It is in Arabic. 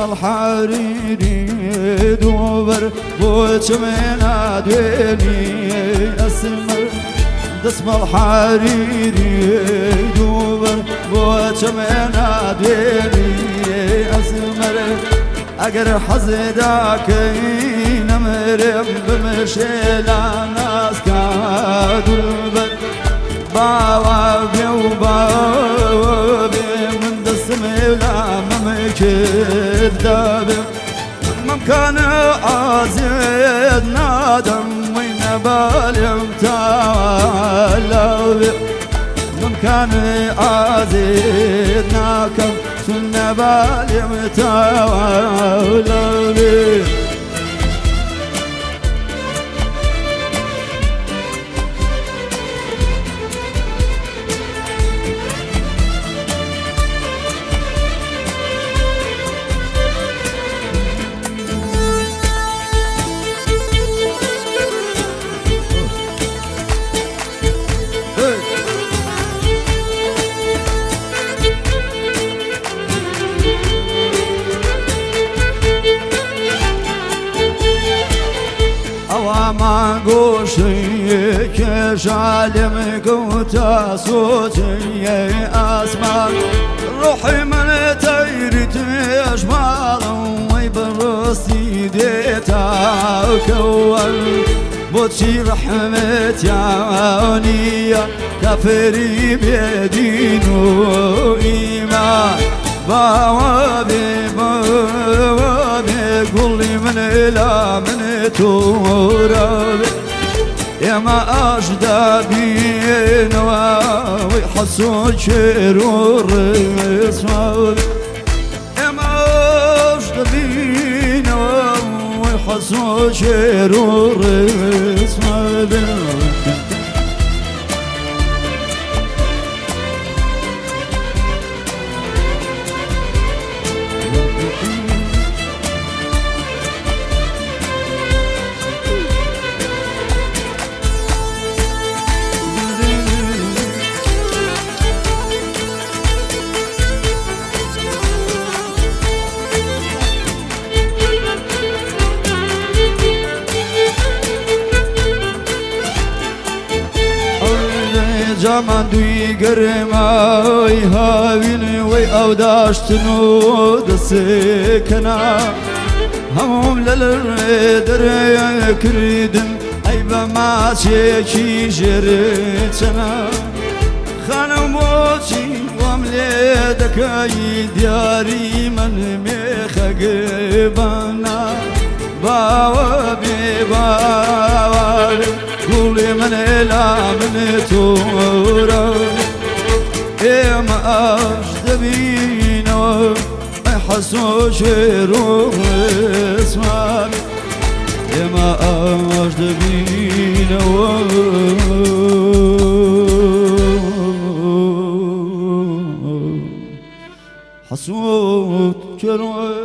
الحريري دوبر بوش من عدواني أسمر دسم الحريري دوبر بوش من عدواني أسمر اگر حزداك نمرم بمشيلا ناس كادوبر باوا بيو باوا من دسم ولا ممكن دابر ممكن أزيد نادم وين بالي متعلق ممكن أزيد ناكم سن بالي متعلق ما قوشي كشالم قوتا صوتي أسمع روحي من تيرت أجمال ويبرسي ديتا كوال بوتشي رحمت يا كفري بيدينو إيمان بوابي قولي من إلى من تورب يا ما أجدى بينا ويحسون شرور اسمه يا ما أجدى بينا ويحسون شرور اسمه جامان دوی گرمای هاوین وی او داشتنو دسکنا هموم للردر کردن ای بما چیکی جرچنا خانم موچی واملی دکای دیاری من میخگبانا باوا بی باوا قولي من إلى من تورا إيه ما أجدبينا ما يحسوش يروح اسمع إيه ما أجدبينا حسوت يروح